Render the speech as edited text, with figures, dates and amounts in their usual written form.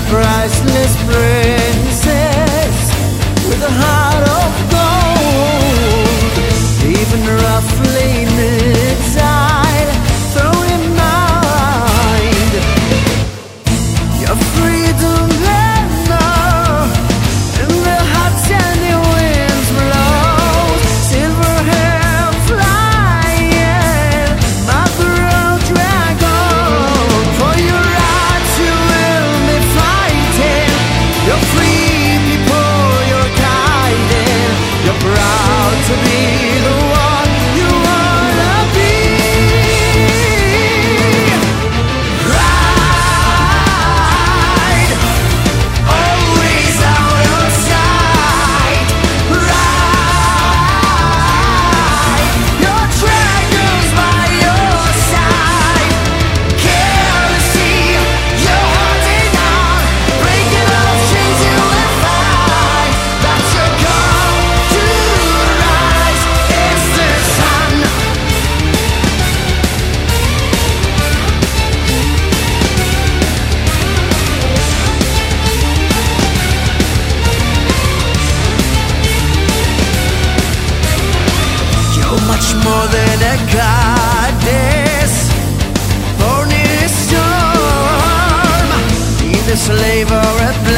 priceless princess with a heart of gold, even roughly mid-tide, throw in mind your freedom banner in the hot sandy winds blows, silver hair flying, mother of dragon, for your rights you will be fighting. You're free people, you're guiding, you're proud to be the one you wanna be. Ride, always out of sight. Ride, your dragons by your side. Carelessly, you're holding on, breaking off chains you will find. That you're come to rise is the sun. You're much more than a goddess, born in a storm, either slave or a